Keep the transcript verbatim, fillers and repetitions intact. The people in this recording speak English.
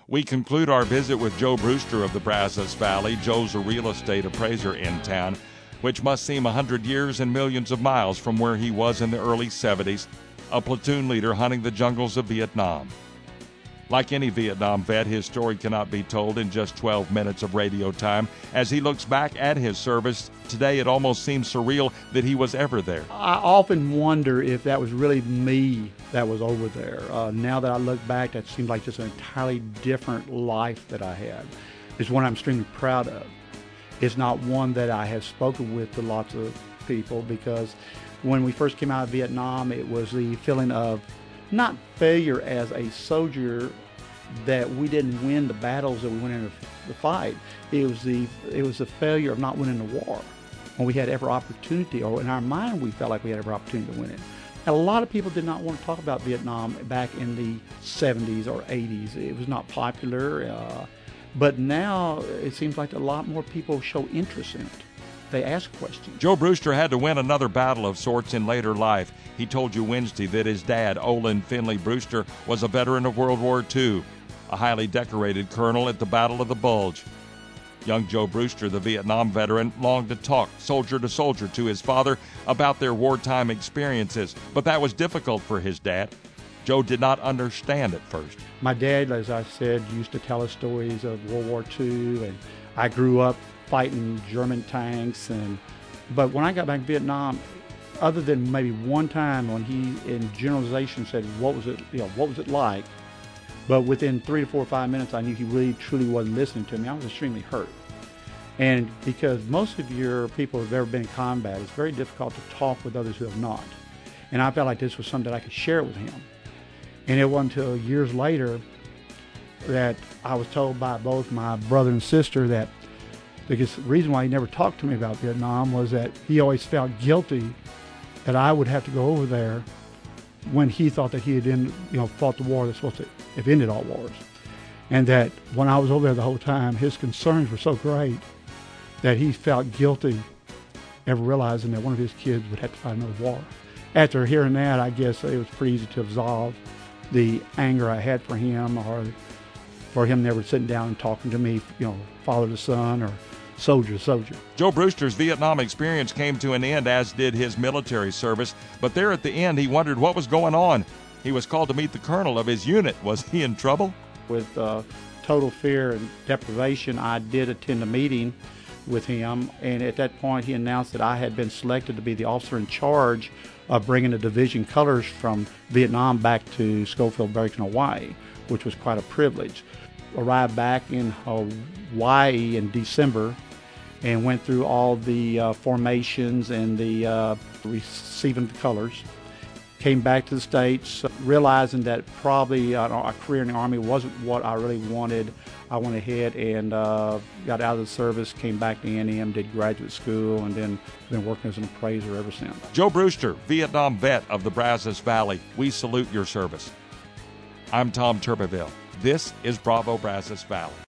We conclude our visit with Joe Brewster of the Brazos Valley. Joe's a real estate appraiser in town, which must seem a hundred years and millions of miles from where he was in the early seventies, a platoon leader hunting the jungles of Vietnam. Like any Vietnam vet, his story cannot be told in just twelve minutes of radio time. As he looks back at his service, today it almost seems surreal that he was ever there. I often wonder if that was really me that was over there. Uh, now that I look back, that seems like just an entirely different life that I had. It's one I'm extremely proud of. It's not one that I have spoken with to lots of people, because when we first came out of Vietnam, it was the feeling of not failure as a soldier, that we didn't win the battles that we went in the fight. It was the it was the failure of not winning the war when we had every opportunity, or in our mind we felt like we had every opportunity to win it. And a lot of people did not want to talk about Vietnam back in the seventies or eighties. It was not popular, uh, but now it seems like a lot more people show interest in it. They ask questions. Joe Brewster had to win another battle of sorts in later life. He told you Wednesday that his dad, Olin Finley Brewster, was a veteran of World War Two, a highly decorated colonel at the Battle of the Bulge. Young Joe Brewster, the Vietnam veteran, longed to talk soldier to soldier to his father about their wartime experiences, but that was difficult for his dad. Joe did not understand at first. My dad, as I said, used to tell us stories of World War Two, and I grew up fighting German tanks. And but when I got back to Vietnam, other than maybe one time when he, in generalization, said, "What was it? You know, what was it like?" But within three to four or five minutes, I knew he really, truly wasn't listening to me. I was extremely hurt. And because most of your people who have ever been in combat, it's very difficult to talk with others who have not. And I felt like this was something that I could share with him. And it wasn't until years later that I was told by both my brother and sister that the reason why he never talked to me about Vietnam was that he always felt guilty that I would have to go over there when he thought that he had ended, you know, fought the war that's supposed to have ended all wars. And that when I was over there the whole time, his concerns were so great that he felt guilty ever realizing that one of his kids would have to fight another war. After hearing that, I guess it was pretty easy to absolve the anger I had for him, or for him never sitting down and talking to me, you know, father to son or soldier to soldier. Joe Brewster's Vietnam experience came to an end, as did his military service. But there at the end, he wondered what was going on. He was called to meet the colonel of his unit. Was he in trouble? With uh, total fear and deprivation, I did attend a meeting with him, and at that point he announced that I had been selected to be the officer in charge of bringing the division colors from Vietnam back to Schofield Barracks in Hawaii, which was quite a privilege. Arrived back in Hawaii in December and went through all the uh, formations and the uh, receiving the colors. Came back to the States, realizing that probably uh, a career in the Army wasn't what I really wanted. I went ahead and uh, got out of the service, came back to A and M, did graduate school, and then been working as an appraiser ever since. Joe Brewster, Vietnam vet of the Brazos Valley, we salute your service. I'm Tom Turbeville. This is Bravo Brazos Valley.